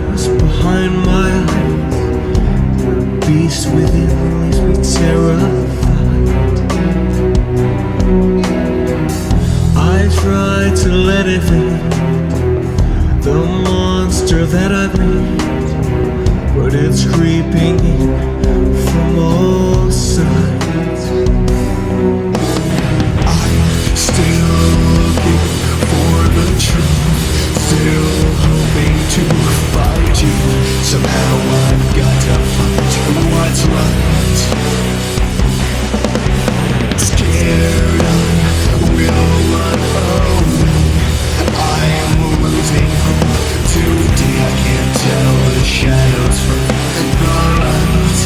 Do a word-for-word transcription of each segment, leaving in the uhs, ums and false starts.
shadows behind my eyes. The beast within leaves me terrified. I try to let it fade, the monster that I've made, but it's creeping in from all sides. I'm still looking for the truth, still hoping to fight you. Somehow I've got to fight what's right. Scared I will run away, I am losing hope today. I can't tell the shadows from the light.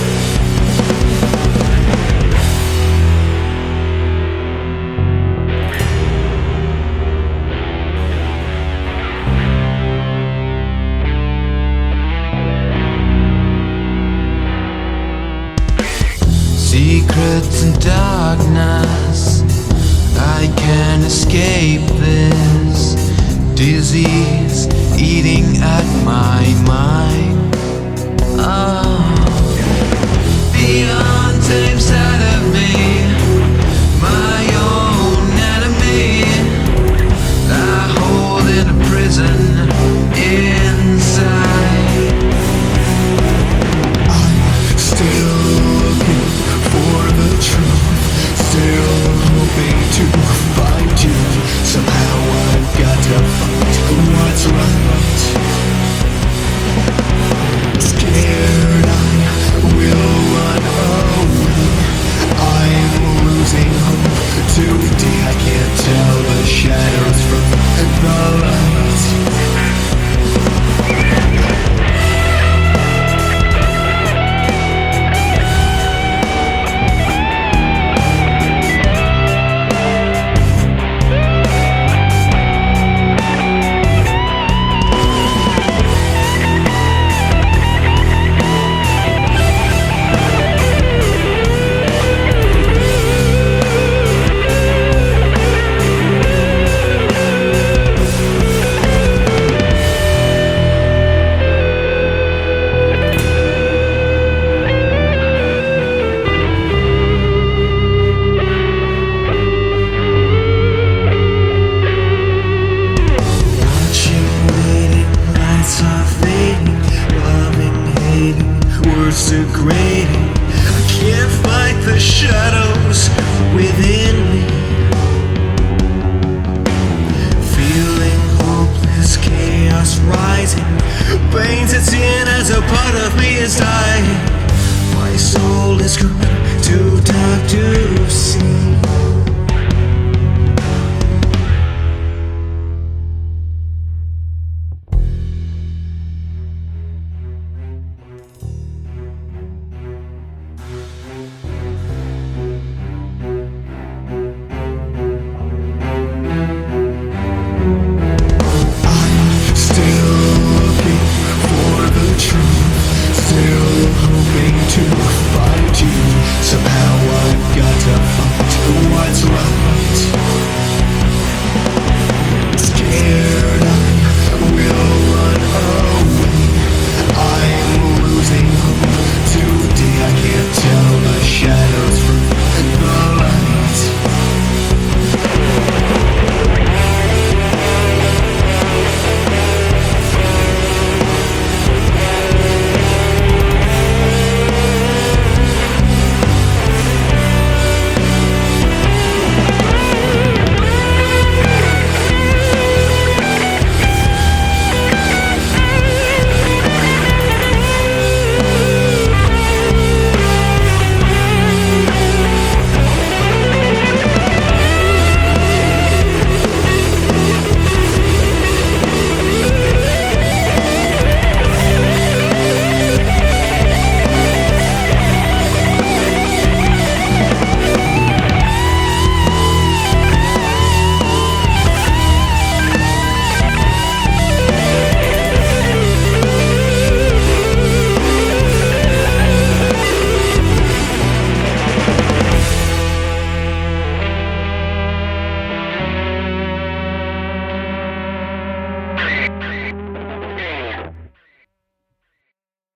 Secrets and darkness, I can't escape this disease eating at my mind. Oh, beyond same side of me, my own enemy, I hold in a prison inside. I'm still looking for the truth, still hoping to find you. Somehow I've got to find what's right. Scared I will run away, I'm losing hope today. I can't tell the shadows from the light. Words degrading, I can't fight the shadows within me. Feeling hopeless, chaos rising, pains its in as a part of me is dying. My soul is good, too dark to see. To find you, somehow I've got to find what's right.